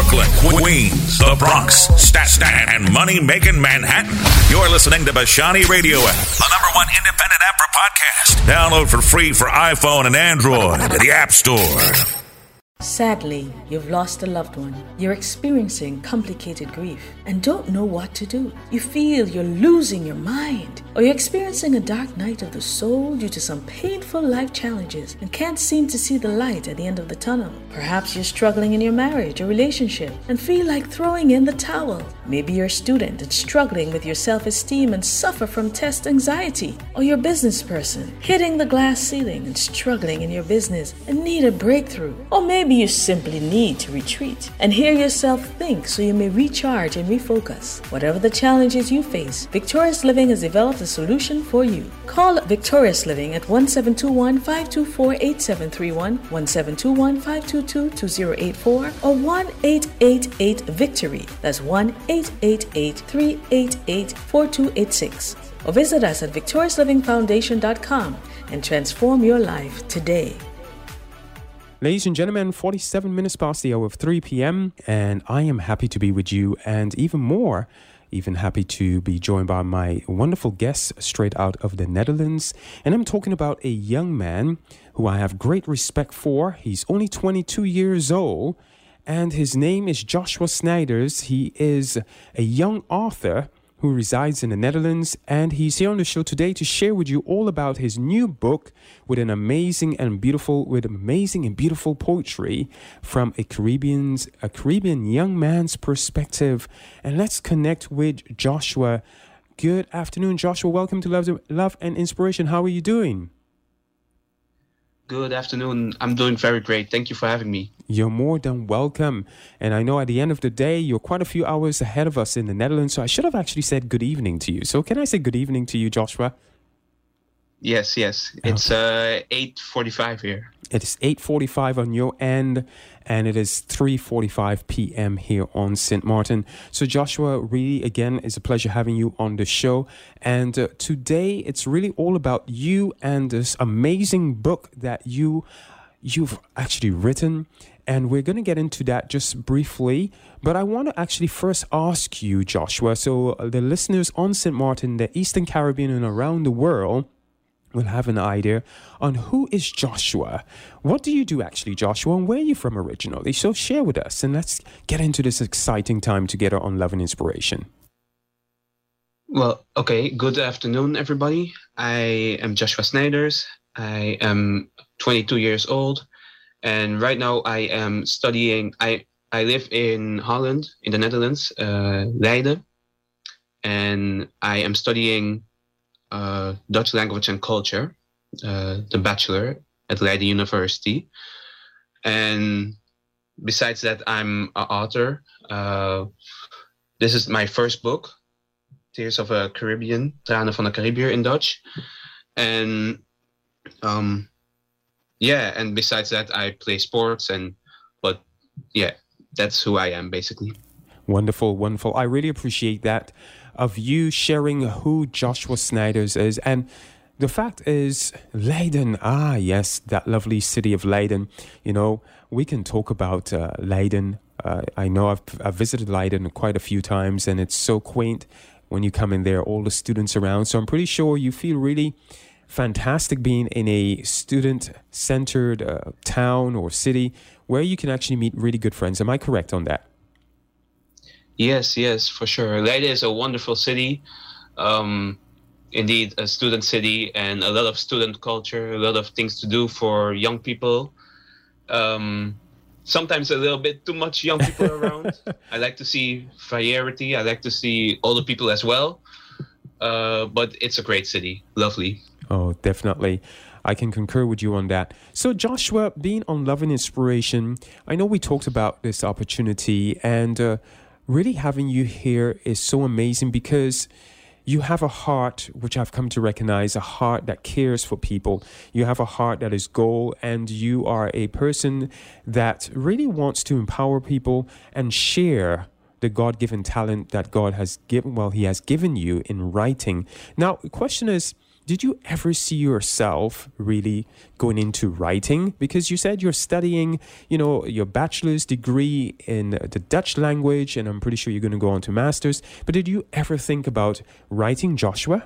Brooklyn, Queens, the Bronx, Staten, and money-making Manhattan. You're listening to Bashani Radio app, the #1 independent app for podcasts. Download for free for iPhone and Android at the App Store. Sadly, you've lost a loved one. You're experiencing complicated grief and don't know what to do. You feel you're losing your mind, or you're experiencing a dark night of the soul due to some painful life challenges and can't seem to see the light at the end of the tunnel. Perhaps you're struggling in your marriage or relationship and feel like throwing in the towel. Maybe you're a student and struggling with your self-esteem and suffer from test anxiety, or you're a business person hitting the glass ceiling and struggling in your business and need a breakthrough, or maybe you simply need to retreat and hear yourself think so you may recharge and refocus. Whatever the challenges you face, Victorious Living has developed a solution for you. Call Victorious Living at 1721-524-8731, 1721-522-2084, or 1-888-VICTORY. That's 1-888-388-4286. Or visit us at victoriouslivingfoundation.com and transform your life today. Ladies and gentlemen, 47 minutes past the hour of 3 p.m. and I am happy to be with you, and even happy to be joined by my wonderful guest straight out of the Netherlands. And I'm talking about a young man who I have great respect for. He's only 22 years old and his name is Joshua Snijders. He is a young author who resides in the Netherlands, and he's here on the show today to share with you all about his new book with amazing and beautiful poetry from a Caribbean young man's perspective. And let's connect with Joshua. Good afternoon, Joshua. Welcome to Love and Inspiration. How are you doing? Good afternoon. I'm doing very great. Thank you for having me. You're more than welcome. And I know at the end of the day, you're quite a few hours ahead of us in the Netherlands. So I should have actually said good evening to you. So can I say good evening to you, Joshua? Yes. It's 8:45 here. It is 8:45 on your end, and it is 3:45 p.m. here on St. Martin. So Joshua, really, again, it's a pleasure having you on the show. And today, it's really all about you and this amazing book that you've actually written. And we're going to get into that just briefly. But I want to actually first ask you, Joshua, so the listeners on St. Martin, the Eastern Caribbean, and around the world will have an idea on who is Joshua. What do you do actually, Joshua, and where are you from originally? So share with us, and let's get into this exciting time together on Love and Inspiration. Well, okay. Good afternoon, everybody. I am Joshua Snijders. I am 22 years old, and right now I am studying. I live in Holland, in the Netherlands, Leiden, and I am studying Dutch language and culture, the bachelor at Leiden University. And besides that, I'm an author. This is my first book, Tears of a Caribbean, Tranen van een Caribiër in Dutch. And and besides that, I play sports, that's who I am basically. Wonderful. I really appreciate that of you sharing who Joshua Snijders is. And the fact is, Leiden, yes, that lovely city of Leiden. You know, we can talk about Leiden. I know I've visited Leiden quite a few times, and it's so quaint when you come in there, all the students around. So I'm pretty sure you feel really fantastic being in a student-centered town or city where you can actually meet really good friends. Am I correct on that? Yes, for sure. Leiden is a wonderful city. Indeed, a student city, and a lot of student culture, a lot of things to do for young people. Sometimes a little bit too much young people around. I like to see variety. I like to see older people as well. But it's a great city. Lovely. Oh, definitely. I can concur with you on that. So Joshua, being on Love and Inspiration, I know we talked about this opportunity, and really having you here is so amazing because you have a heart, which I've come to recognize, a heart that cares for people. You have a heart that is goal, and you are a person that really wants to empower people and share the God-given talent that God has given, he has given you in writing. Now, the question is, did you ever see yourself really going into writing? Because you said you're studying, your bachelor's degree in the Dutch language, and I'm pretty sure you're going to go on to master's. But did you ever think about writing, Joshua?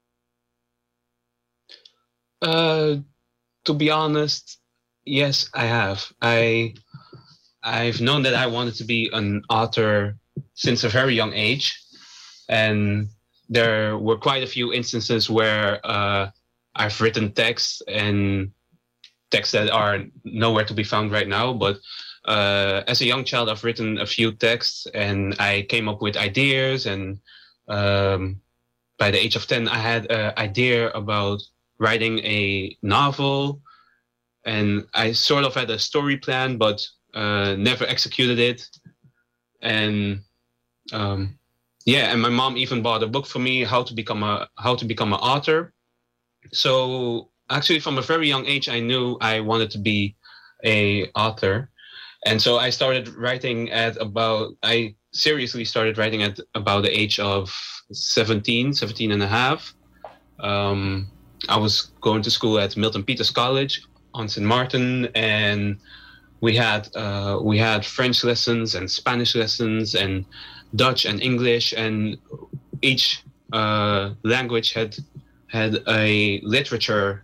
To be honest, yes, I have. I've known that I wanted to be an author since a very young age, and there were quite a few instances where I've written texts that are nowhere to be found right now. But as a young child, I've written a few texts, and I came up with ideas. And by the age of 10, I had an idea about writing a novel, and I sort of had a story plan, but never executed it. And and my mom even bought a book for me, how to become an author. So actually, from a very young age, I knew I wanted to be a author, and so I started writing I seriously started writing at about the age of 17 and a half. I was going to school at Milton Peters College on St. Martin, and we had French lessons and Spanish lessons and Dutch and English, and each language had a literature.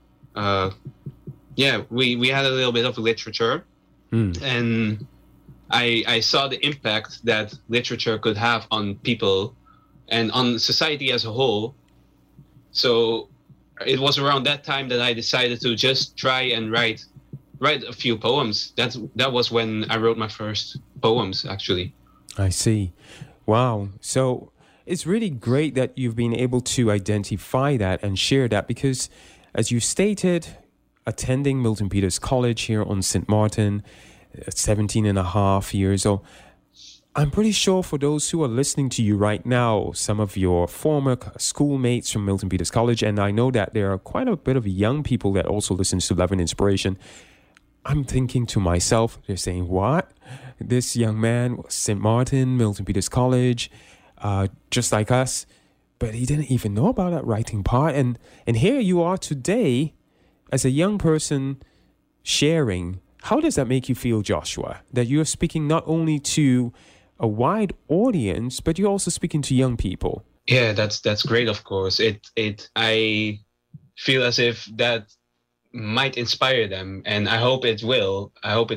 We had a little bit of literature, and I saw the impact that literature could have on people and on society as a whole. So it was around that time that I decided to just try and write a few poems. That was when I wrote my first poems, actually. I see. Wow. So it's really great that you've been able to identify that and share that, because as you stated, attending Milton Peters College here on St. Martin, 17 and a half years old, I'm pretty sure for those who are listening to you right now, some of your former schoolmates from Milton Peters College, and I know that there are quite a bit of young people that also listen to Love and Inspiration, I'm thinking to myself, they're saying, what? This young man, St. Martin, Milton Peters College, just like us, but he didn't even know about that writing part. And here you are today as a young person sharing. How does that make you feel, Joshua? That you're speaking not only to a wide audience, but you're also speaking to young people. Yeah, that's great, of course. I feel as if that might inspire them, and I hope it will.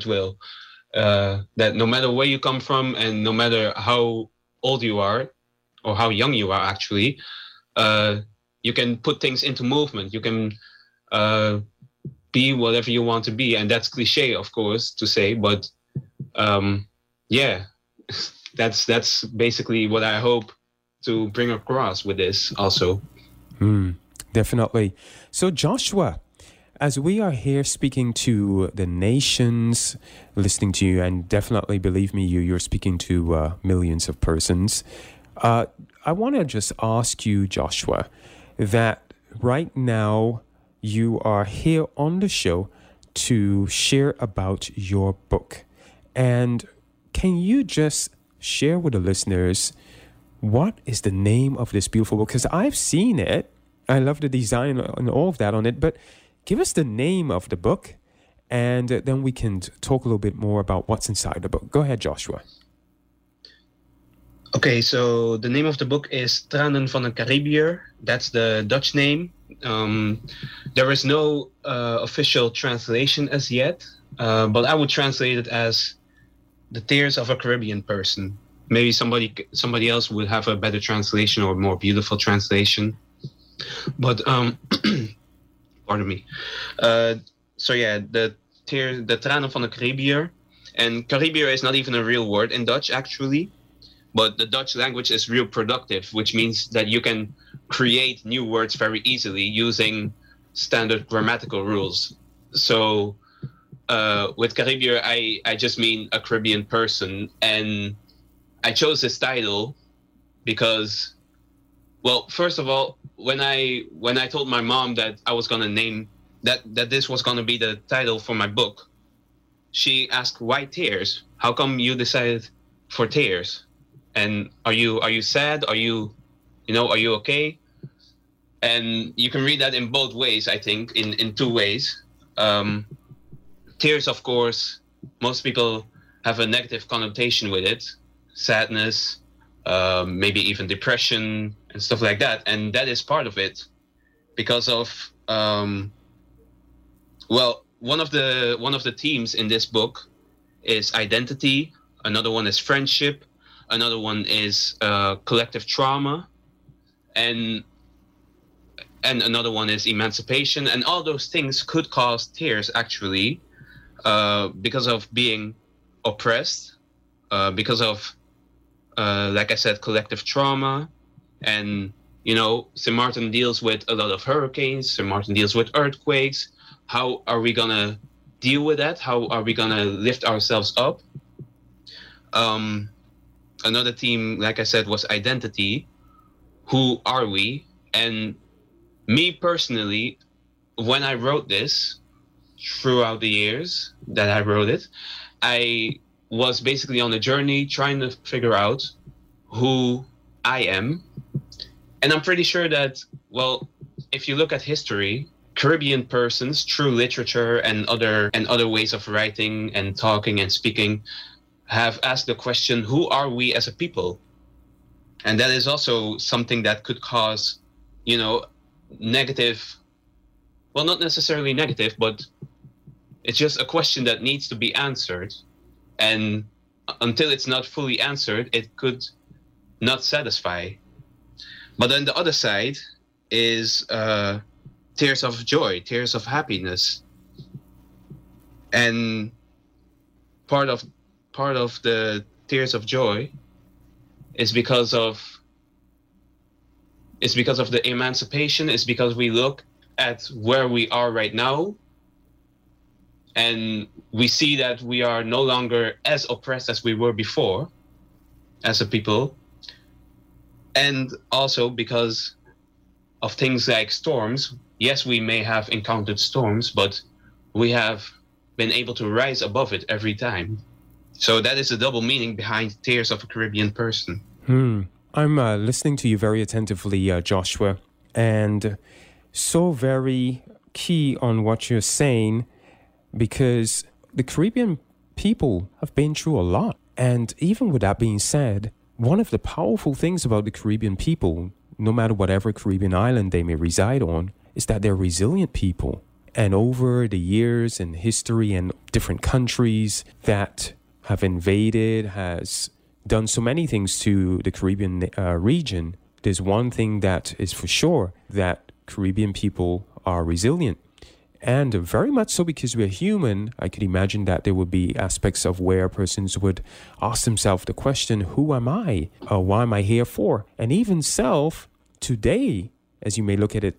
That no matter where you come from, and no matter how old you are, or how young you are actually, you can put things into movement. You can be whatever you want to be, and that's cliche, of course, to say, but that's basically what I hope to bring across with this also. Definitely. So Joshua, as we are here speaking to the nations, listening to you, and definitely, believe me, you're speaking to millions of persons, I want to just ask you, Joshua, that right now you are here on the show to share about your book. And can you just share with the listeners, what is the name of this beautiful book? Because I've seen it. I love the design and all of that on it. But give us the name of the book, and then we can talk a little bit more about what's inside the book. Go ahead, Joshua. Okay, so the name of the book is Tranen van een Caribiër. That's the Dutch name. There is no official translation as yet, but I would translate it as The Tears of a Caribbean Person. Maybe somebody else would have a better translation or more beautiful translation. But pardon me. The Tranen van een Caribiër, and Caribiër is not even a real word in Dutch actually, but the Dutch language is real productive, which means that you can create new words very easily using standard grammatical rules. So with Caribiër, I just mean a Caribbean person, and I chose this title because, well, first of all, when I told my mom that I was gonna name that this was gonna be the title for my book, she asked, "Why tears? How come you decided for tears? And are you sad? Are you okay?" And you can read that in both ways, I think, in two ways. Tears, of course, most people have a negative connotation with it. Sadness, maybe even depression and stuff like that. And that is part of it because of, one of the themes in this book is identity. Another one is friendship. Another one is collective trauma. And another one is emancipation. And all those things could cause tears, actually, because of being oppressed, because of, like I said, collective trauma. And, St. Martin deals with a lot of hurricanes. St. Martin deals with earthquakes. How are we going to deal with that? How are we going to lift ourselves up? Another theme, like I said, was identity. Who are we? And me personally, when I wrote this, throughout the years that I wrote it, I was basically on a journey trying to figure out who I am. And I'm pretty sure that, if you look at history, Caribbean persons, through literature and other ways of writing and talking and speaking, have asked the question, who are we as a people? And that is also something that could cause, negative, not necessarily negative, but it's just a question that needs to be answered. And until it's not fully answered, it could not satisfy. But then the other side is tears of joy, tears of happiness. And part of the tears of joy is because of the emancipation. It's because we look at where we are right now and we see that we are no longer as oppressed as we were before as a people. And also because of things like storms. Yes, we may have encountered storms, but we have been able to rise above it every time. So that is a double meaning behind Tears of a Caribbean Person. I'm listening to you very attentively, Joshua, and so very key on what you're saying, because the Caribbean people have been through a lot. And even with that being said, one of the powerful things about the Caribbean people, no matter whatever Caribbean island they may reside on, is that they're resilient people. And over the years and history and different countries that have invaded, has done so many things to the Caribbean region, there's one thing that is for sure, that Caribbean people are resilient. And very much so because we're human. I could imagine that there would be aspects of where persons would ask themselves the question, who am I? Why am I here for? And even self, today, as you may look at it,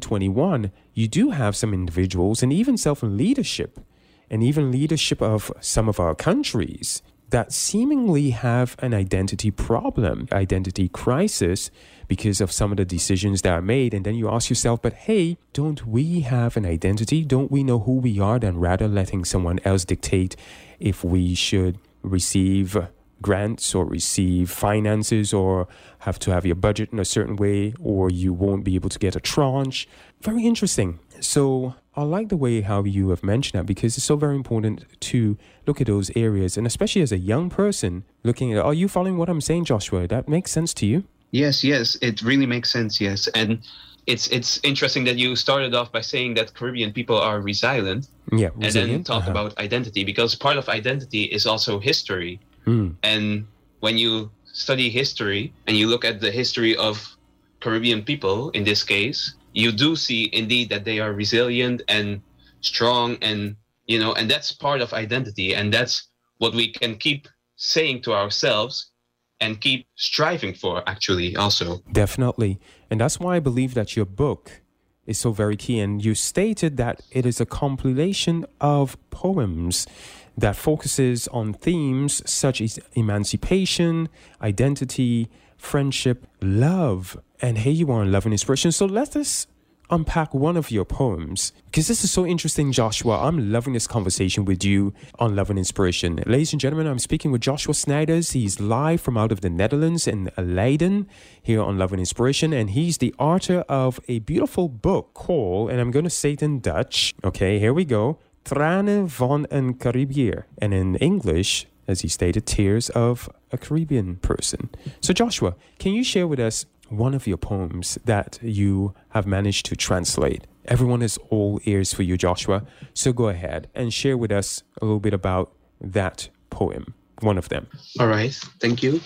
2021, you do have some individuals and even self in leadership, and even leadership of some of our countries, that seemingly have an identity problem, identity crisis, because of some of the decisions that are made. And then you ask yourself, but hey, don't we have an identity? Don't we know who we are, than rather letting someone else dictate if we should receive grants or receive finances or have to have your budget in a certain way, or you won't be able to get a tranche? Very interesting. So I like the way how you have mentioned that, because it's so very important to look at those areas. And especially as a young person looking at, are you following what I'm saying, Joshua? That makes sense to you? Yes, it really makes sense, yes. And it's interesting that you started off by saying that Caribbean people are resilient. Yeah, resilient. And then talk about identity, because part of identity is also history. And when you study history and you look at the history of Caribbean people, in this case, you do see indeed that they are resilient and strong, and and that's part of identity, and that's what we can keep saying to ourselves and keep striving for, actually, also. Definitely. And that's why I believe that your book is so very key. And you stated that it is a compilation of poems that focuses on themes such as emancipation, identity, friendship, love. And here you are in Love and Inspiration. So let us unpack one of your poems? Because this is so interesting, Joshua. I'm loving this conversation with you on Love and Inspiration. Ladies and gentlemen, I'm speaking with Joshua Snijders. He's live from out of the Netherlands in Leiden here on Love and Inspiration. And he's the author of a beautiful book called, and I'm going to say it in Dutch. Okay, here we go. Tranen van een Caribiër. And in English, as he stated, Tears of a Caribbean Person. So Joshua, can you share with us one of your poems that you have managed to translate? Everyone is all ears for you, Joshua. So go ahead and share with us a little bit about that poem, one of them. All right, thank you.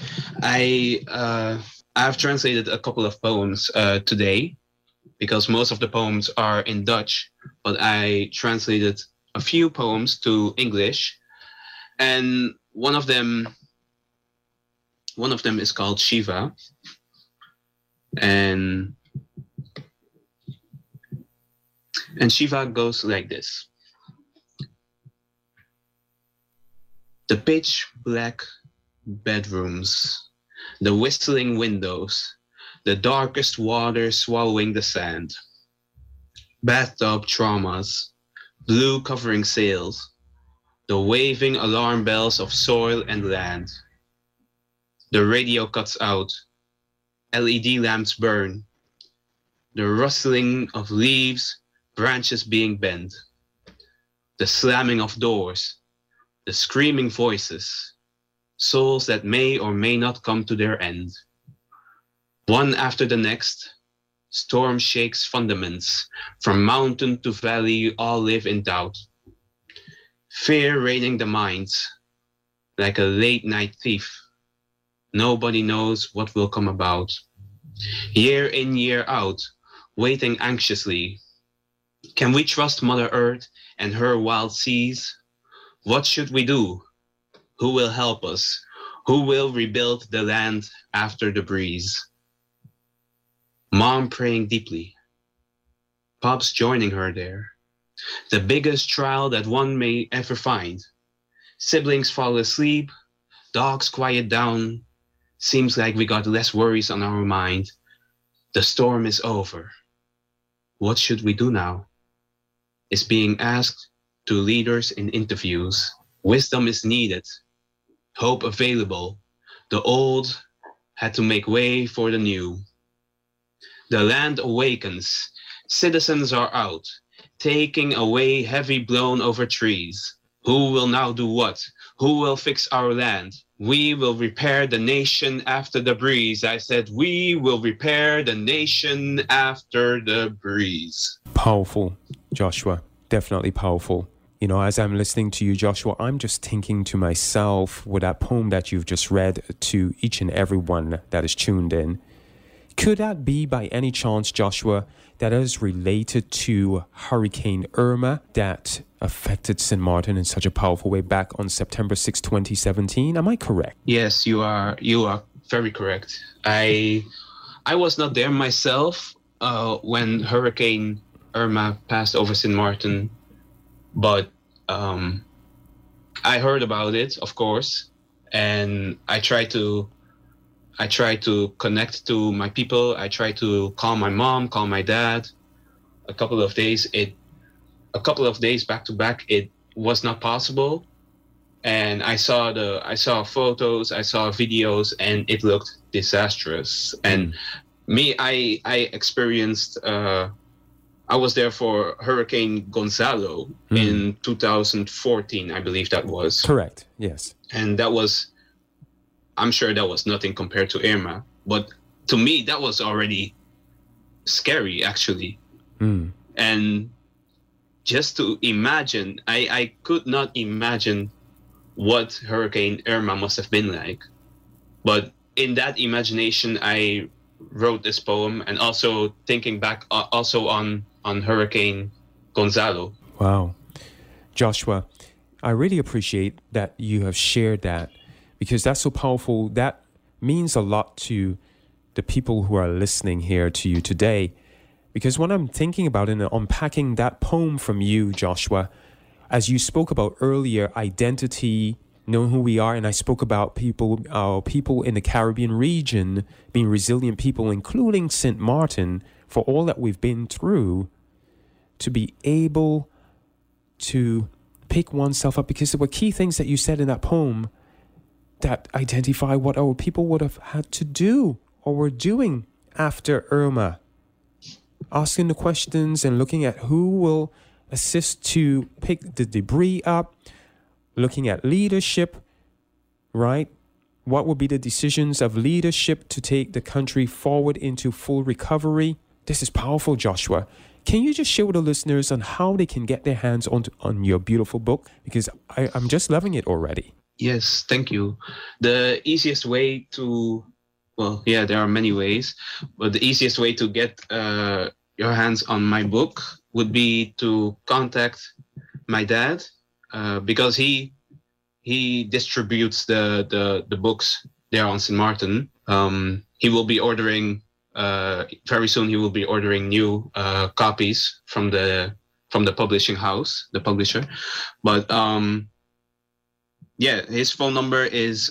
I've translated a couple of poems today because most of the poems are in Dutch, but I translated a few poems to English, and one of them is called Shiva, and Shiva goes like this. The pitch black bedrooms, the whistling windows, the darkest water swallowing the sand, bathtub traumas, blue covering sails, the waving alarm bells of soil and land. The radio cuts out, LED lamps burn, the rustling of leaves, branches being bent, the slamming of doors, the screaming voices, souls that may or may not come to their end. One after the next, storm shakes fundaments, from mountain to valley all live in doubt. Fear raiding the minds, like a late night thief. Nobody knows what will come about. Year in, year out, waiting anxiously. Can we trust Mother Earth and her wild seas? What should we do? Who will help us? Who will rebuild the land after the breeze? Mom praying deeply. Pops joining her there. The biggest trial that one may ever find. Siblings fall asleep. Dogs quiet down. Seems like we got less worries on our mind. The storm is over. What should we do now? Is being asked to leaders in interviews. Wisdom is needed. Hope available. The old had to make way for the new. The land awakens. Citizens are out, taking away heavy blown over trees. Who will now do what? Who will fix our land? We will repair the nation after the breeze. I said, we will repair the nation after the breeze. Powerful, Joshua. Definitely powerful. You know, as I'm listening to you, Joshua, I'm just thinking to myself with that poem that you've just read to each and every one that is tuned in. Could that be by any chance, Joshua, that is related to Hurricane Irma that affected St. Martin in such a powerful way back on September 6, 2017? Am I correct? Yes, you are very correct. I was not there myself when Hurricane Irma passed over St. Martin, but I heard about it, of course, and I tried to connect to my people. I tried to call my mom, call my dad. A couple of days back to back, it was not possible. And I saw photos, I saw videos, and it looked disastrous. And me, I experienced. I was there for Hurricane Gonzalo in 2014, I believe that was. Correct. Yes. And that was. I'm sure that was nothing compared to Irma, but to me, that was already scary, actually. And just to imagine, I could not imagine what Hurricane Irma must have been like. But in that imagination, I wrote this poem, and also thinking back also on Hurricane Gonzalo. Wow. Joshua, I really appreciate that you have shared that, because that's so powerful. That means a lot to the people who are listening here to you today. Because when I'm thinking about it and unpacking that poem from you, Joshua, as you spoke about earlier, identity, knowing who we are, and I spoke about people in the Caribbean region being resilient people, including St. Martin, for all that we've been through, to be able to pick oneself up, because there were key things that you said in that poem that identify what our people would have had to do or were doing after Irma. Asking the questions and looking at who will assist to pick the debris up, looking at leadership, right? What would be the decisions of leadership to take the country forward into full recovery? This is powerful, Joshua. Can you just share with the listeners on how they can get their hands on your beautiful book? Because I'm just loving it already. Yes, thank you. The easiest way to, well, yeah, there are many ways, but the easiest way to get your hands on my book would be to contact my dad, because he distributes the books there on St. Martin. He will be ordering very soon. He will be ordering new copies from the publishing house, the publisher. But yeah, his phone number is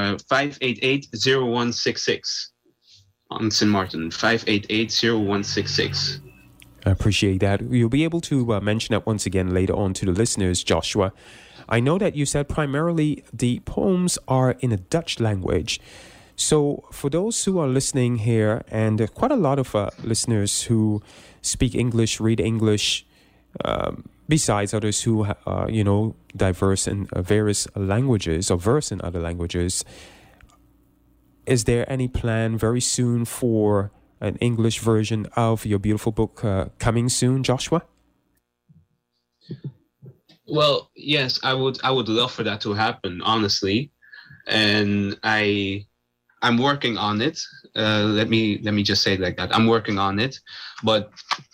588-0166 on St. Martin. 588-0166. I appreciate that. You'll be able to mention that once again later on to the listeners, Joshua. I know that you said primarily the poems are in a Dutch language. So for those who are listening here, and quite a lot of listeners who speak English, read English, besides others who are, diverse in various languages or verse in other languages, is there any plan very soon for an English version of your beautiful book coming soon, Joshua? Well, yes, I would love for that to happen, honestly, and I'm working on it. Let me just say it like that. I'm working on it, but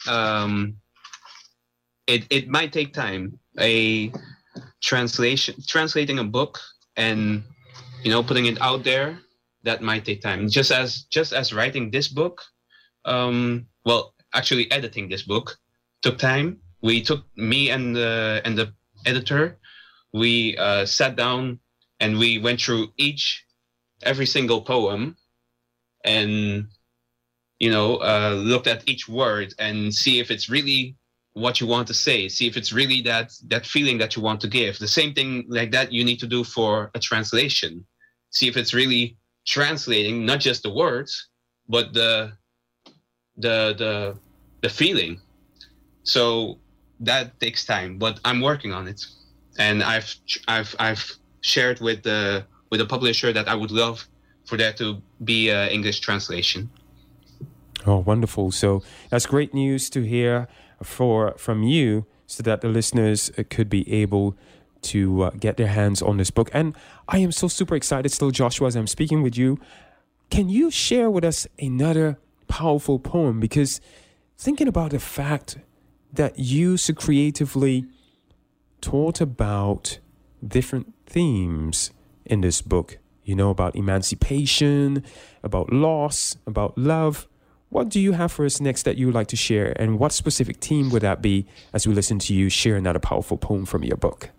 it might take time. Translating a book and putting it out there, that might take time. Just as writing this book, well, actually editing this book took time. Me and the editor, we sat down and we went through every single poem and looked at each word and see if it's really what you want to say, see if it's really that feeling that you want to give. The same thing like that you need to do for a translation. See if it's really translating not just the words but the feeling. So that takes time, but I'm working on it, and I've shared with the publisher that I would love for there to be an English translation. Oh, wonderful! So that's great news to hear from you, so that the listeners could be able to get their hands on this book. And I am so super excited still, Joshua, as I'm speaking with you. Can you share with us another powerful poem? Because thinking about the fact that you so creatively taught about different themes in this book, about emancipation, about loss, about love. What do you have for us next that you would like to share? And what specific theme would that be as we listen to you share another powerful poem from your book?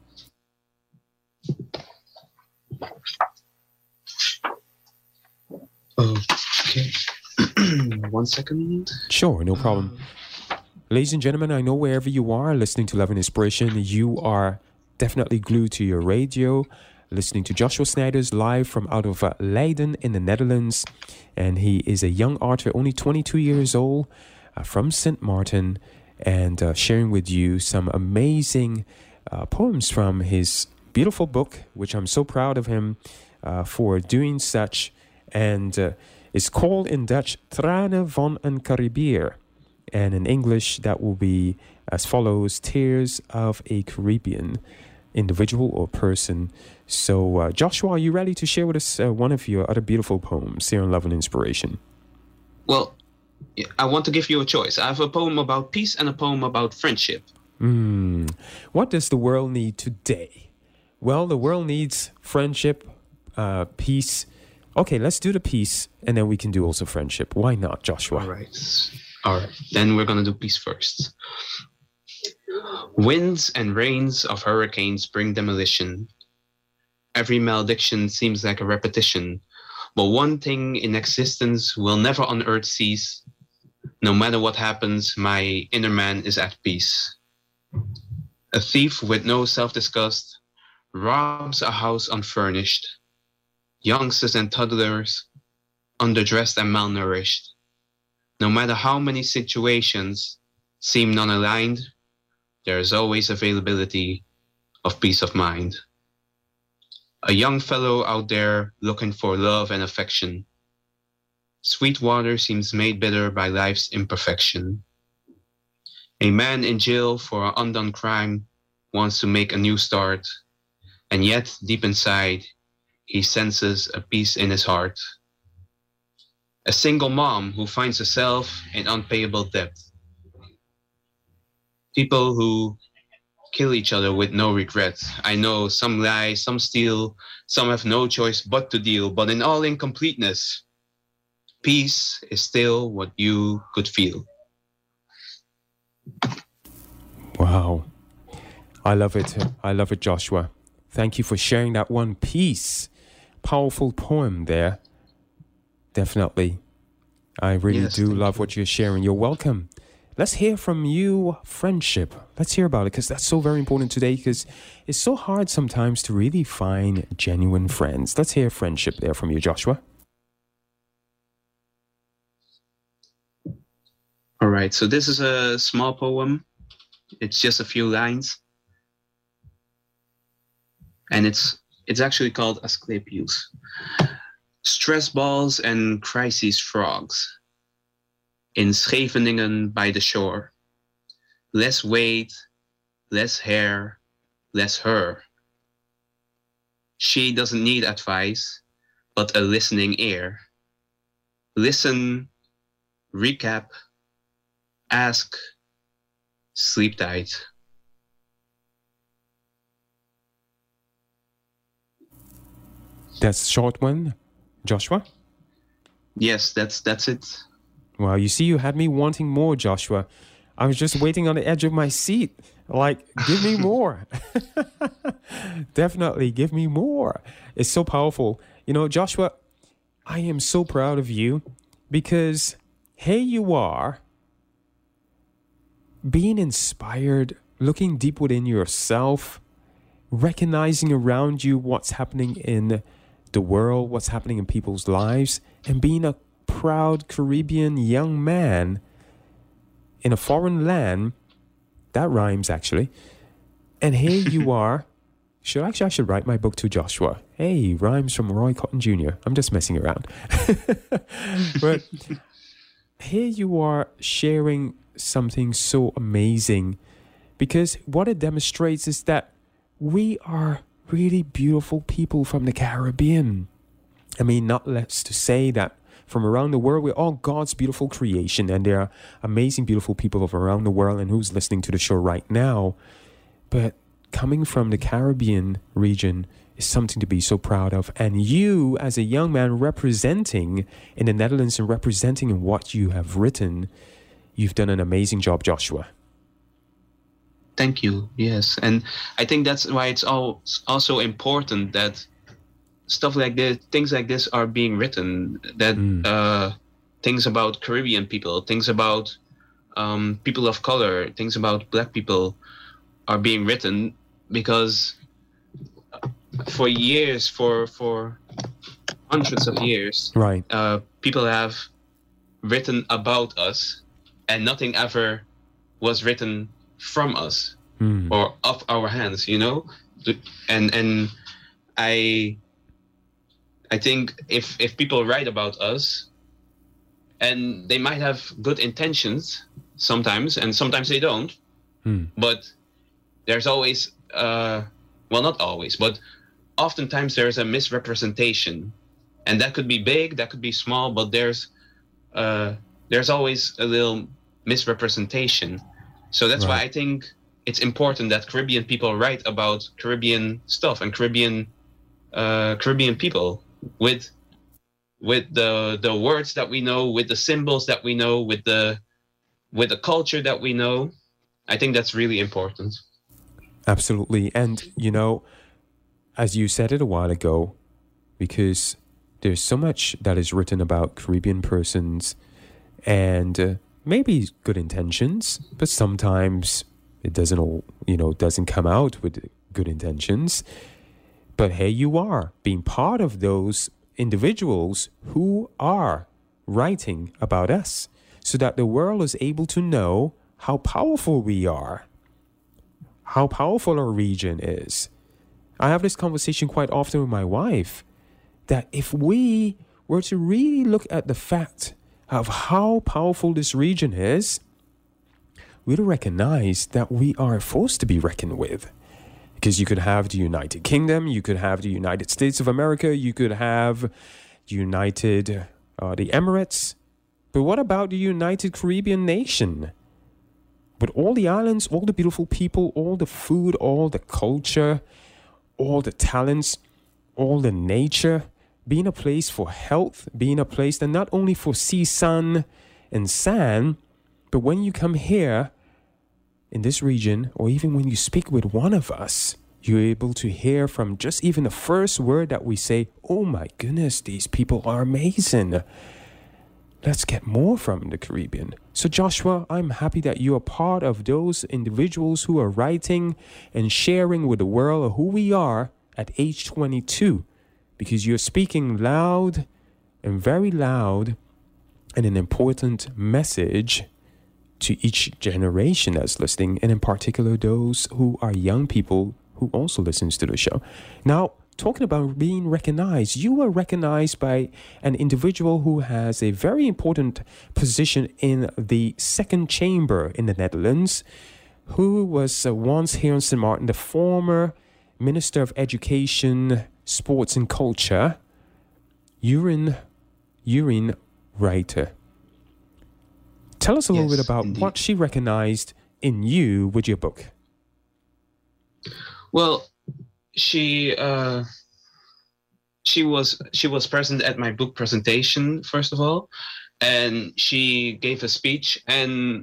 Okay. 1 second. Sure, no problem. Ladies and gentlemen, I know wherever you are listening to Love and Inspiration, you are definitely glued to your radio, listening to Joshua Snijders live from out of Leiden in the Netherlands. And he is a young author, only 22 years old, from St. Martin, and sharing with you some amazing poems from his beautiful book, which I'm so proud of him for doing such. And it's called in Dutch Tranen van een Caribier. And in English, that will be as follows: Tears of a Caribbean individual or person. So, Joshua, are you ready to share with us one of your other beautiful poems here on Love and Inspiration? Well, I want to give you a choice. I have a poem about peace and a poem about friendship. What does the world need today? Well, the world needs friendship, peace. Okay, let's do the peace, and then we can do also friendship. Why not, Joshua? All right. Then we're going to do peace first. Winds and rains of hurricanes bring demolition. Every malediction seems like a repetition. But one thing in existence will never on earth cease. No matter what happens, my inner man is at peace. A thief with no self-disgust robs a house unfurnished. Youngsters and toddlers, underdressed and malnourished. No matter how many situations seem non-aligned, there is always availability of peace of mind. A young fellow out there looking for love and affection. Sweet water seems made bitter by life's imperfection. A man in jail for an undone crime wants to make a new start, and yet deep inside, he senses a peace in his heart. A single mom who finds herself in unpayable debt. People who kill each other with no regret. I know some lie, some steal, some have no choice but to deal, but in all incompleteness, peace is still what you could feel. Wow. I love it. I love it, Joshua. Thank you for sharing that one piece. Powerful poem there. Definitely. I really do love what you're sharing. You're welcome. Let's hear from you, friendship. Let's hear about it, because that's so very important today, because it's so hard sometimes to really find genuine friends. Let's hear friendship there from you, Joshua. All right, so this is a small poem. It's just a few lines. And it's actually called Asclepius. Stress balls and crises frogs. In Scheveningen by the shore. Less weight, less hair, less her. She doesn't need advice, but a listening ear. Listen, recap, ask, sleep tight. That's a short one, Joshua? Yes, that's it. Well, you see, you had me wanting more, Joshua. I was just waiting on the edge of my seat. Like, give me more. Definitely, give me more. It's so powerful. You know, Joshua, I am so proud of you because here you are, being inspired, looking deep within yourself, recognizing around you what's happening in the world, what's happening in people's lives, and being a proud Caribbean young man in a foreign land. That rhymes, actually. And here you are. I should write my book to Joshua. Hey, rhymes from Roy Cotton Jr. I'm just messing around. But here you are sharing something so amazing, because what it demonstrates is that we are really beautiful people from the Caribbean. I mean, not less to say that from around the world, we're all God's beautiful creation, and there are amazing, beautiful people of around the world and who's listening to the show right now. But coming from the Caribbean region is something to be so proud of. And you, as a young man representing in the Netherlands and representing in what you have written, you've done an amazing job, Joshua. Thank you. Yes. And I think that's why it's also important that stuff like this, things like this are being written, that things about Caribbean people, things about people of color, things about Black people are being written, because for years, for hundreds of years, right, people have written about us and nothing ever was written from us or of our hands, you know? And I think if people write about us, and they might have good intentions sometimes, and sometimes they don't, but there's always, well, not always, but oftentimes there's a misrepresentation, and that could be big, that could be small, but there's always a little misrepresentation. So that's why I think it's important that Caribbean people write about Caribbean stuff and Caribbean people with the words that we know, with the symbols that we know, with the culture that we know. I think that's really important. Absolutely. And, you know, as you said it a while ago, because there's so much that is written about Caribbean persons, and maybe good intentions, but sometimes it doesn't come out with good intentions. But here you are, being part of those individuals who are writing about us, so that the world is able to know how powerful we are, how powerful our region is. I have this conversation quite often with my wife, that if we were to really look at the fact of how powerful this region is, we'd recognize that we are a force to be reckoned with. Because you could have the United Kingdom, you could have the United States of America, you could have the Emirates. But what about the United Caribbean nation? With all the islands, all the beautiful people, all the food, all the culture, all the talents, all the nature, being a place for health, being a place that not only for sea, sun, and sand, but when you come here in this region, or even when you speak with one of us, you're able to hear from just even the first word that we say, oh my goodness, these people are amazing. Let's get more from the Caribbean. So Joshua, I'm happy that you are part of those individuals who are writing and sharing with the world who we are at age 22, because you're speaking loud and very loud and an important message to each generation that's listening, and in particular those who are young people who also listens to the show. Now, talking about being recognized, you were recognized by an individual who has a very important position in the second chamber in the Netherlands, who was once here in St. Martin, the former Minister of Education, Sports and Culture, Jeroen Ruiter. Tell us a little bit about what she recognized in you with your book. Well, she was present at my book presentation, first of all, and she gave a speech, and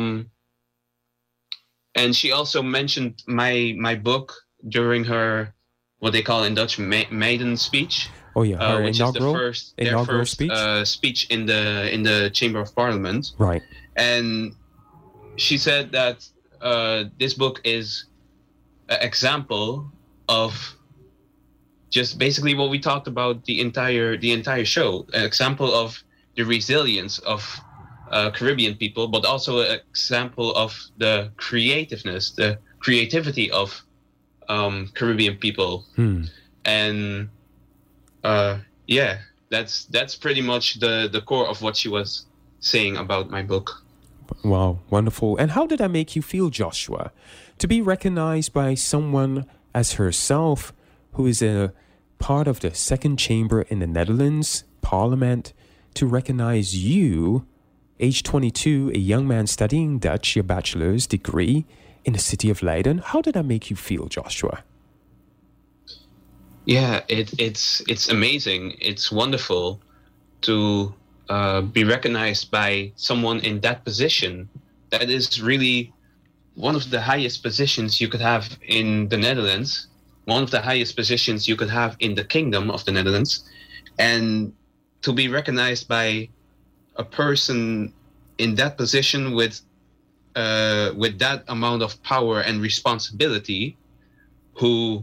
she also mentioned my book during her, what they call in Dutch, maiden speech. Oh yeah, which is their first speech in the Chamber of Parliament. Right. And she said that this book is an example of just basically what we talked about the entire show, an example of the resilience of Caribbean people, but also an example of the creativeness, the creativity of Caribbean people. And that's pretty much the core of what she was saying about my book. Wow, wonderful. And how did that make you feel, Joshua, to be recognized by someone as herself, who is a part of the second chamber in the Netherlands Parliament, to recognize you, age 22, a young man studying Dutch, your bachelor's degree in the city of Leiden? How did that make you feel, Joshua? Yeah, it's amazing. It's wonderful to be recognized by someone in that position. That is really one of the highest positions you could have in the Netherlands, one of the highest positions you could have in the Kingdom of the Netherlands. And to be recognized by a person in that position with that amount of power and responsibility, who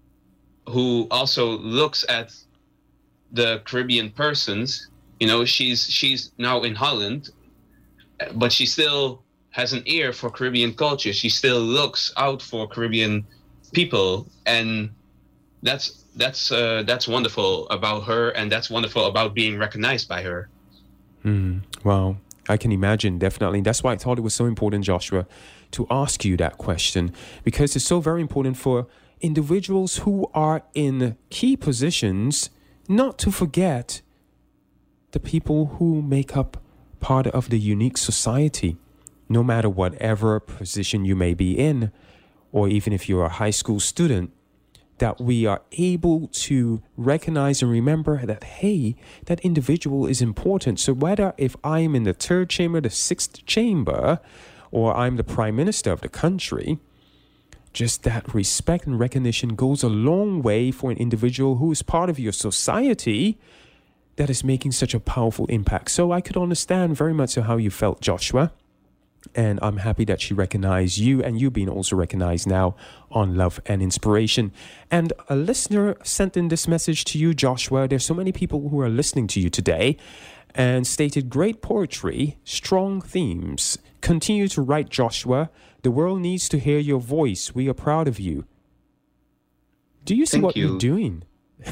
also looks at the Caribbean persons. You know, she's now in Holland, but she still has an ear for Caribbean culture. She still looks out for Caribbean people, and that's wonderful about her, and that's wonderful about being recognized by her. Wow, I can imagine, definitely. That's why I thought it was so important, Joshua, to ask you that question, because it's so very important for individuals who are in key positions not to forget the people who make up part of the unique society, no matter whatever position you may be in, or even if you're a high school student, that we are able to recognize and remember that, hey, that individual is important. So whether if I'm in the third chamber, the sixth chamber, or I'm the prime minister of the country, just that respect and recognition goes a long way for an individual who is part of your society that is making such a powerful impact. So I could understand very much so how you felt, Joshua. And I'm happy that she recognized you, and you being also recognized now on Love and Inspiration. And a listener sent in this message to you, Joshua. There's so many people who are listening to you today, and stated, great poetry, strong themes. Continue to write, Joshua. The world needs to hear your voice. We are proud of you. Do you see what you're doing?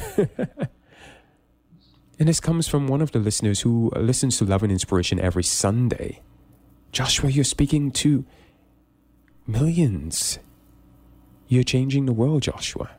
And this comes from one of the listeners who listens to Love and Inspiration every Sunday. Joshua, you're speaking to millions. You're changing the world, Joshua.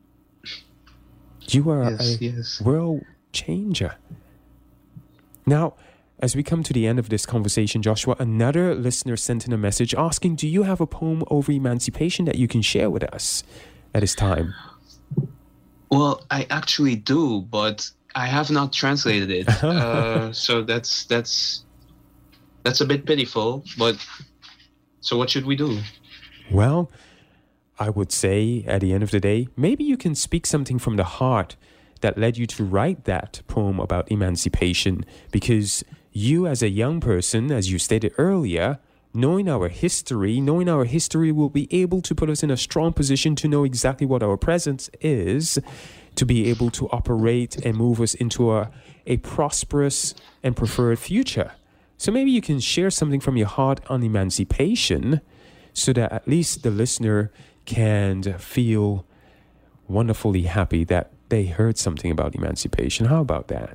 You are a world changer. Now, as we come to the end of this conversation, Joshua, another listener sent in a message asking, do you have a poem over emancipation that you can share with us at this time? Well, I actually do, but I have not translated it. So that's a bit pitiful, but so what should we do? Well, I would say at the end of the day, maybe you can speak something from the heart that led you to write that poem about emancipation, because you as a young person, as you stated earlier, knowing our history will be able to put us in a strong position to know exactly what our present is, to be able to operate and move us into a prosperous and preferred future. So maybe you can share something from your heart on emancipation so that at least the listener can feel wonderfully happy that they heard something about emancipation. How about that?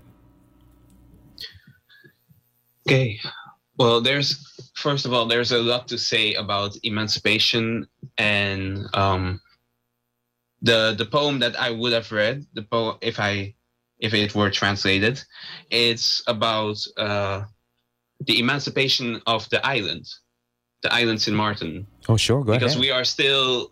Okay. Well, first of all, there's a lot to say about emancipation, and the poem that I would have read, the poem if it were translated, it's about the emancipation of the island St. Martin. Oh, sure, go ahead. Because we are still,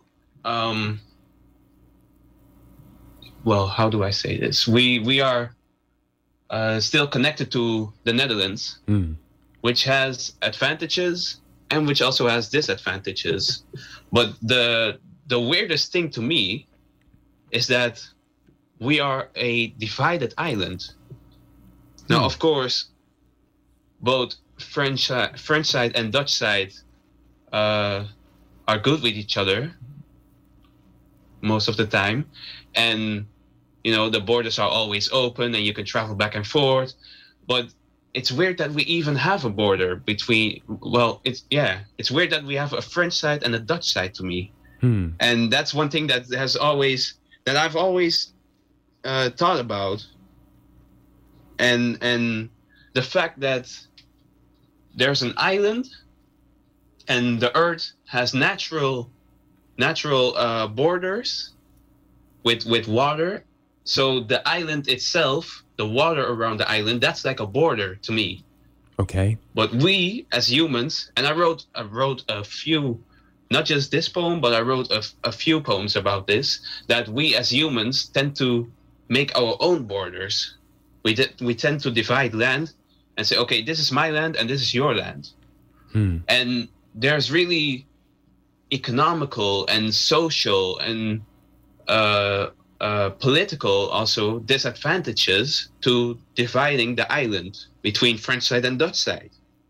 well, how do I say this? We are still connected to the Netherlands, which has advantages and which also has disadvantages. But the weirdest thing to me is that we are a divided island. Now, of course, both French side and Dutch side are good with each other most of the time, and the borders are always open and you can travel back and forth. But it's weird that we even have a border between. Well, it's weird that we have a French side and a Dutch side to me, and that's one thing that I've always thought about, and the fact that there's an island and the earth has natural borders with water. So the island itself, the water around the island, that's like a border to me. Okay. But we as humans, and I wrote a few, not just this poem, but I wrote a few poems about this, that we as humans tend to make our own borders. We tend to divide land and say, okay, this is my land and this is your land. And there's really economical and social and political also disadvantages to dividing the island between French side and Dutch side.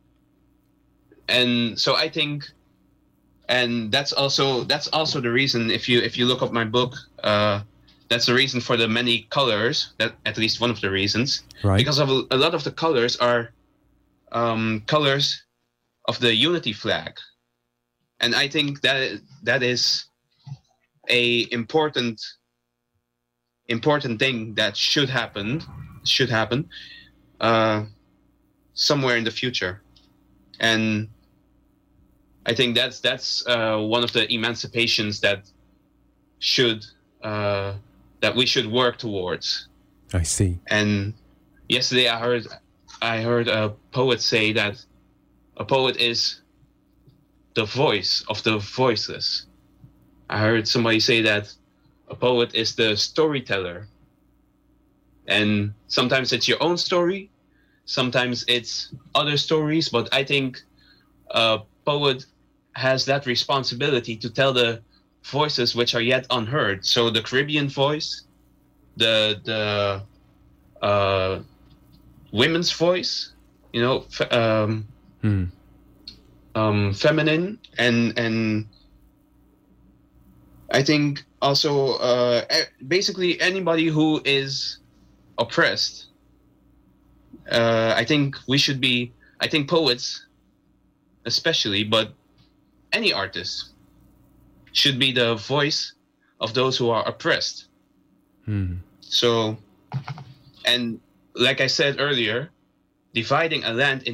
And so I think, and that's also the reason, if you look up my book, that's the reason for the many colors, that at least one of the reasons, right? Because of a lot of the colors are colors of the unity flag. And I think that is a important thing that should happen somewhere in the future. And I think that's one of the emancipations that we should work towards. I see. And yesterday I heard a poet say that a poet is the voice of the voiceless. I heard somebody say that a poet is the storyteller. And sometimes it's your own story, sometimes it's other stories, but I think a poet has that responsibility to tell the voices which are yet unheard. So the Caribbean voice, the women's voice, feminine, and I think also basically anybody who is oppressed. I think poets especially, but any artist should be the voice of those who are oppressed. So, and like I said earlier, dividing an island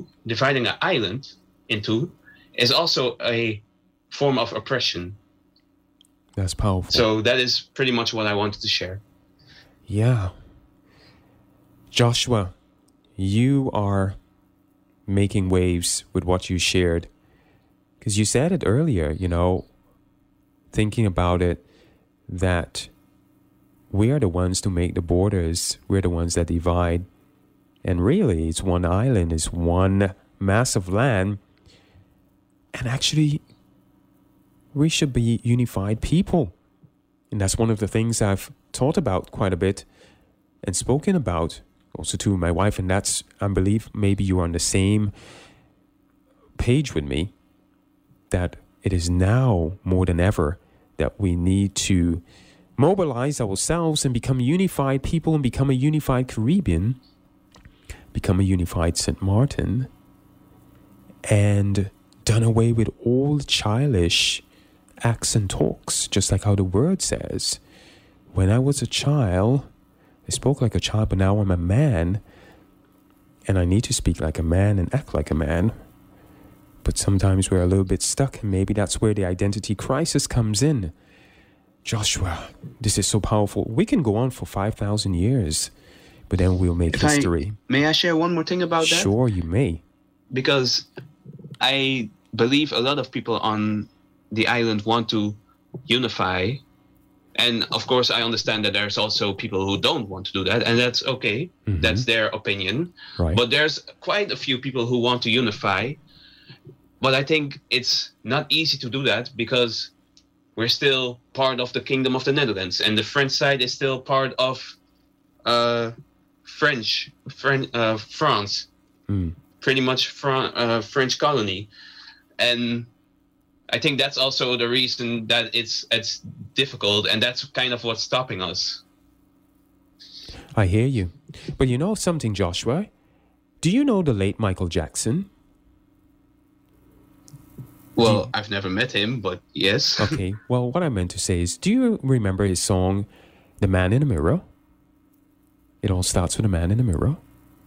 into is also a form of oppression. That's powerful. So that is pretty much what I wanted to share. Yeah. Joshua, you are making waves with what you shared. Because you said it earlier, thinking about it, that we are the ones to make the borders. We're the ones that divide. And really, it's one island, it's one mass of land. And actually, we should be unified people. And that's one of the things I've thought about quite a bit and spoken about also to my wife. And that's, I believe, maybe you are on the same page with me, that it is now more than ever that we need to mobilize ourselves and become unified people and become a unified Caribbean, become a unified St. Martin, and done away with all childish acts and talks, just like how the word says. When I was a child, I spoke like a child, but now I'm a man, and I need to speak like a man and act like a man. But sometimes we're a little bit stuck, and maybe that's where the identity crisis comes in. Joshua, this is so powerful. We can go on for 5,000 years, but then we'll make history. May I share one more thing about that? Sure, you may. Because I believe a lot of people on the island want to unify. And of course, I understand that there's also people who don't want to do that, and that's okay. Mm-hmm. That's their opinion. Right. But there's quite a few people who want to unify. But I think it's not easy to do that because we're still part of the Kingdom of the Netherlands, and the French side is still part of France, pretty much French colony. And I think that's also the reason that it's difficult, and that's kind of what's stopping us. I hear you. But you know something, Joshua? Do you know the late Michael Jackson? Well, I've never met him, but yes. Okay, well, what I meant to say is, do you remember his song, The Man in the Mirror? It all starts with a man in the mirror.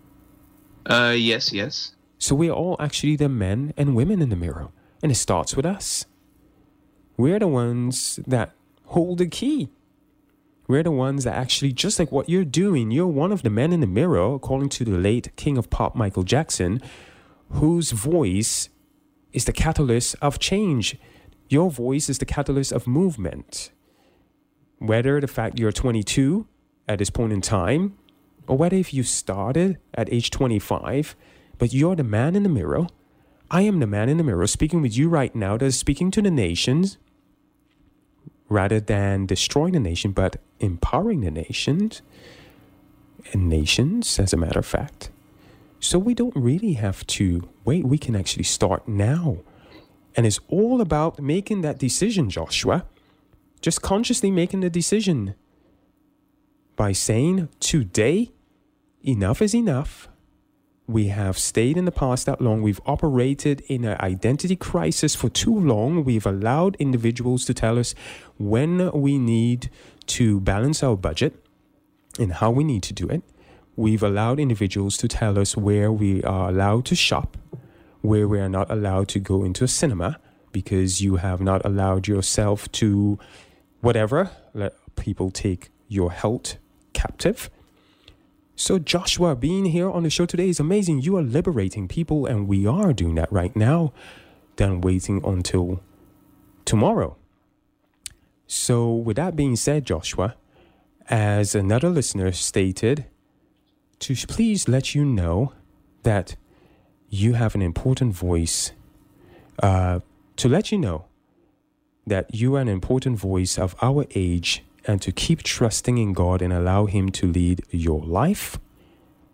Yes. So we're all actually the men and women in the mirror. And it starts with us. We're the ones that hold the key. We're the ones that actually, just like what you're doing, you're one of the men in the mirror, according to the late King of Pop, Michael Jackson, whose voice is the catalyst of change. Your voice is the catalyst of movement. Whether the fact you're 22 at this point in time, or whether if you started at age 25, but you're the man in the mirror. I am the man in the mirror speaking with you right now that is speaking to the nations rather than destroying the nation, but empowering the nations and nations, as a matter of fact. So we don't really have to wait. We can actually start now. And it's all about making that decision, Joshua. Just consciously making the decision by saying, today, enough is enough. We have stayed in the past that long. We've operated in an identity crisis for too long. We've allowed individuals to tell us when we need to balance our budget and how we need to do it. We've allowed individuals to tell us where we are allowed to shop, where we are not allowed to go into a cinema because you have not allowed yourself to whatever, let people take your health captive. So Joshua, being here on the show today is amazing. You are liberating people, and we are doing that right now than waiting until tomorrow. So with that being said, Joshua, as another listener stated, to please let you know that you have an important voice, to let you know that you are an important voice of our age, and to keep trusting in God and allow Him to lead your life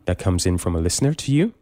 that comes in from a listener to you.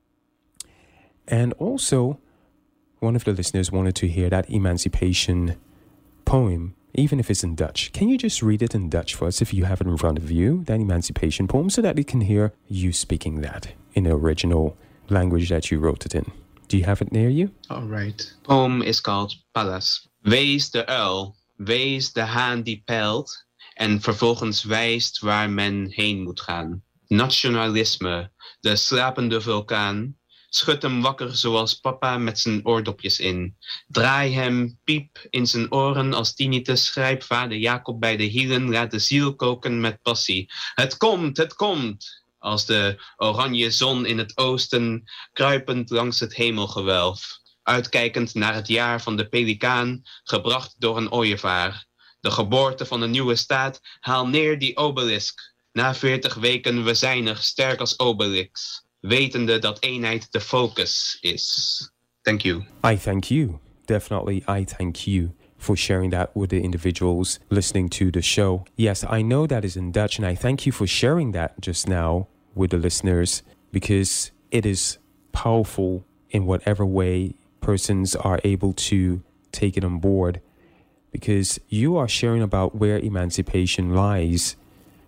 And also, one of the listeners wanted to hear that emancipation poem, even if it's in Dutch. Can you just read it in Dutch for us if you have it in front of you, that emancipation poem, so that we can hear you speaking that in the original language that you wrote it in? Do you have it near you? All right. Poem is called Pallas. Wees de uil, wees de haan die peilt en vervolgens wijst waar men heen moet gaan. Nationalisme, de slapende vulkaan. Schud hem wakker zoals papa met zijn oordopjes in. Draai hem piep in zijn oren als tinnitus. Grijp vader Jacob bij de hielen. Laat de ziel koken met passie. Het komt, het komt! Als de oranje zon in het oosten, kruipend langs het hemelgewelf. Uitkijkend naar het jaar van de pelikaan, gebracht door een ooievaar. De geboorte van een nieuwe staat, haal neer die obelisk. Na 40 weken, we zijn er, sterk als Obelix. Wetende dat eenheid de focus is. Thank you. I thank you. Definitely, I thank you for sharing that with the individuals listening to the show. Yes, I know that is in Dutch, and I thank you for sharing that just now with the listeners, because it is powerful in whatever way persons are able to take it on board, because you are sharing about where emancipation lies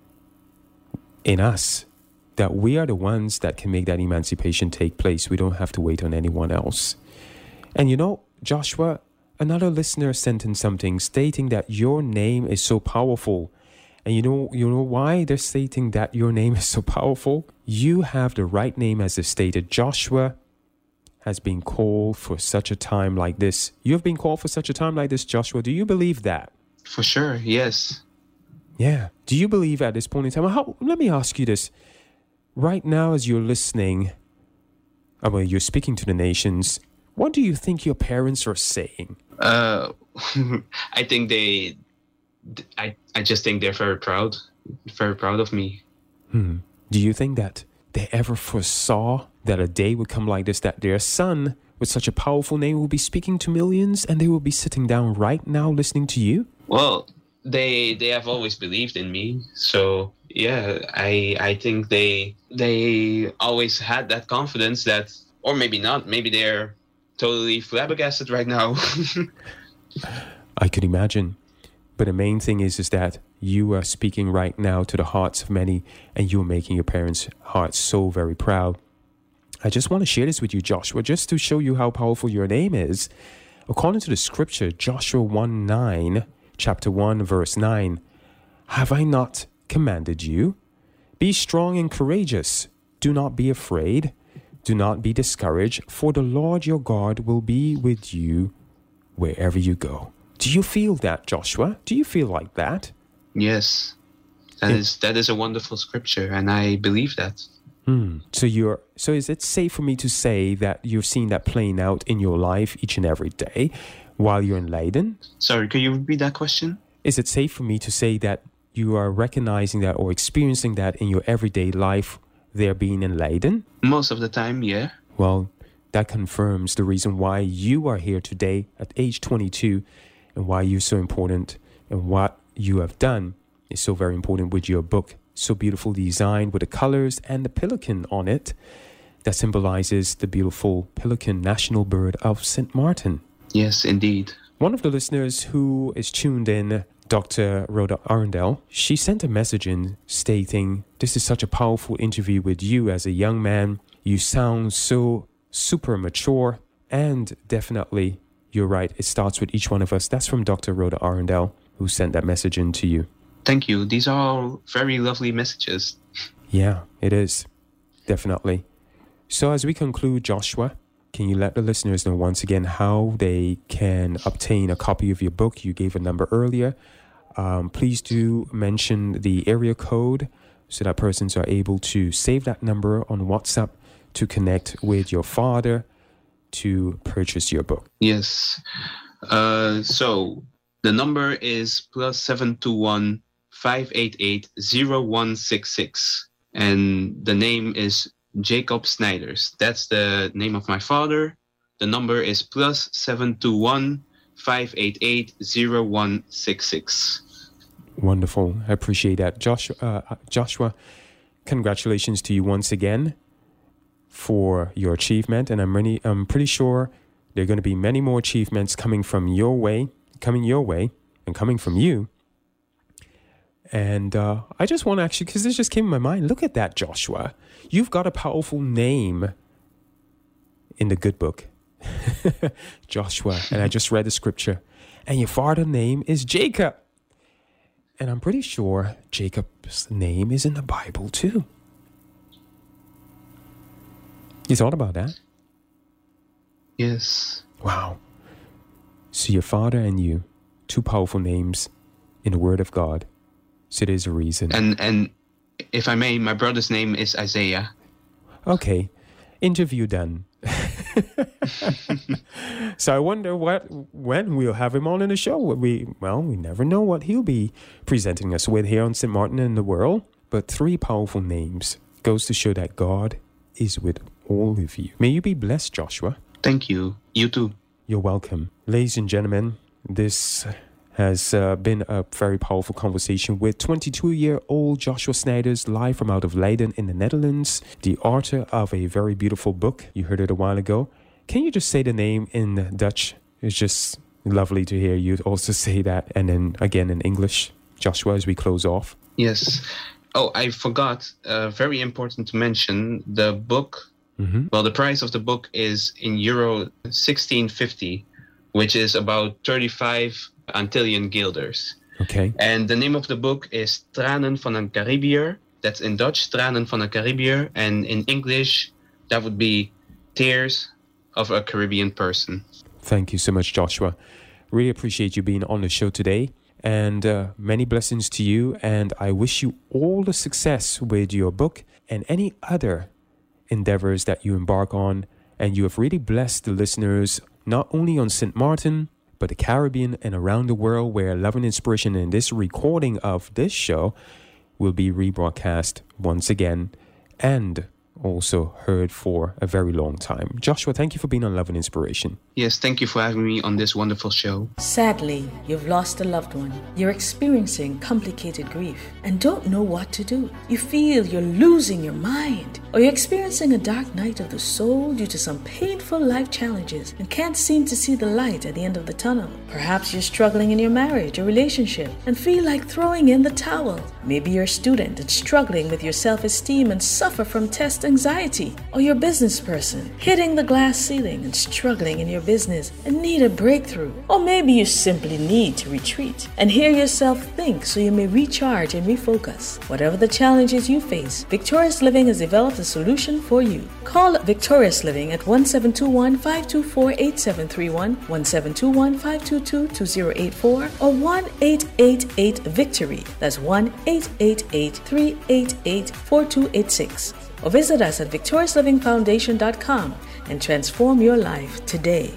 in us, that we are the ones that can make that emancipation take place. We don't have to wait on anyone else. And you know, Joshua, another listener sent in something stating that your name is so powerful. And you know why they're stating that your name is so powerful? You have the right name, as they stated. Joshua has been called for such a time like this. You've been called for such a time like this, Joshua. Do you believe that? For sure, yes. Yeah. Do you believe at this point in time? Let me ask you this. Right now, as you're listening, you're speaking to the nations, what do you think your parents are saying? I think I just think they're very proud of me. Do you think that they ever foresaw that a day would come like this, that their son with such a powerful name will be speaking to millions, and they will be sitting down right now listening to you? Well, they have always believed in me, so yeah, I think they always had that confidence that, or maybe not, maybe they're totally flabbergasted right now. I could imagine. But the main thing is that you are speaking right now to the hearts of many, and you're making your parents' hearts so very proud. I just want to share this with you, Joshua, just to show you how powerful your name is. According to the scripture, Joshua 1:9, chapter 1, verse 9, have I not commanded you? Be strong and courageous. Do not be afraid. Do not be discouraged, for the Lord your God will be with you wherever you go. Do you feel that, Joshua? Do you feel like that? Yes. That is a wonderful scripture, and I believe that. So is it safe for me to say that you've seen that playing out in your life each and every day while you're in Leiden? Sorry, could you repeat that question? Is it safe for me to say that you are recognizing that or experiencing that in your everyday life there being in Leiden? Most of the time, yeah. Well, that confirms the reason why you are here today at age 22, and why you're so important, and what you have done is so very important with your book. So beautifully designed with the colors and the pelican on it that symbolizes the beautiful pelican, national bird of St. Martin. Yes, indeed. One of the listeners who is tuned in, Dr. Rhoda Arundel, she sent a message in stating, this is such a powerful interview with you as a young man. You sound so super mature, and definitely, you're right, it starts with each one of us. That's from Dr. Rhoda Arundel, who sent that message in to you. Thank you. These are all very lovely messages. Yeah, it is. Definitely. So as we conclude, Joshua, can you let the listeners know once again how they can obtain a copy of your book? You gave a number earlier. Please do mention the area code so that persons are able to save that number on WhatsApp to connect with your father to purchase your book. Yes. So the number is +721 588-0166, and the name is Jacob Snijders. That's the name of my father. The number is +721 588-0166. Wonderful. I appreciate that. Joshua, congratulations to you once again for your achievement. And I'm pretty sure there are going to be many more achievements coming your way, and coming from you. And I just want to actually, because this just came in my mind, look at that, Joshua. You've got a powerful name in the good book. Joshua. And I just read the scripture. And your father's name is Jacob. And I'm pretty sure Jacob's name is in the Bible too. You thought about that? Yes. Wow. So your father and you, two powerful names in the Word of God. So there's a reason. And if I may, my brother's name is Isaiah. Okay. Interview done. So I wonder when we'll have him on in the show. We never know what he'll be presenting us with here on St. Martin in the World. But three powerful names goes to show that God is with all of you. May you be blessed, Joshua. Thank you. You too. You're welcome. Ladies and gentlemen, this has been a very powerful conversation with 22-year-old Joshua Snijders, live from out of Leiden in the Netherlands, the author of a very beautiful book. You heard it a while ago. Can you just say the name in Dutch? It's just lovely to hear you also say that. And then again in English, Joshua, as we close off. Yes. Oh, I forgot. Very important to mention the book. Mm-hmm. Well, the price of the book is in euro 1650, which is about 35 Antillian guilders. Okay. And the name of the book is Tranen van een Caribiër. That's in Dutch, Tranen van een Caribiër. And in English, that would be Tears of a Caribbean Person. Thank you so much, Joshua. Really appreciate you being on the show today. And many blessings to you. And I wish you all the success with your book and any other endeavors that you embark on. And you have really blessed the listeners, not only on St. Martin, but the Caribbean and around the world, where Love and Inspiration and this recording of this show will be rebroadcast once again and also heard for a very long time. Joshua, thank you for being on Love and Inspiration. Yes, thank you for having me on this wonderful show. Sadly, you've lost a loved one. You're experiencing complicated grief and don't know what to do. You feel you're losing your mind, or you're experiencing a dark night of the soul due to some painful life challenges and can't seem to see the light at the end of the tunnel. Perhaps you're struggling in your marriage or relationship and feel like throwing in the towel. Maybe you're a student and struggling with your self-esteem and suffer from test anxiety, or you're a business person hitting the glass ceiling and struggling in your business and need a breakthrough. Or maybe you simply need to retreat and hear yourself think so you may recharge and refocus. Whatever the challenges you face, Victorious Living has developed a solution for you. Call Victorious Living at 1721-524-8731, 1721-522-2084, or 1-888-VICTORY. That's 1-888-388-4286. Or visit us at victoriouslivingfoundation.com and transform your life today.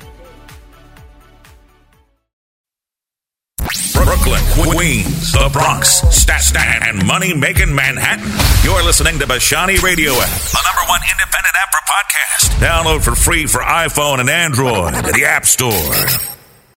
Brooklyn, Queens, the Bronx, Staten, and money-making Manhattan. You're listening to Bashani Radio app, the #1 independent app for podcasts. Download for free for iPhone and Android at the App Store.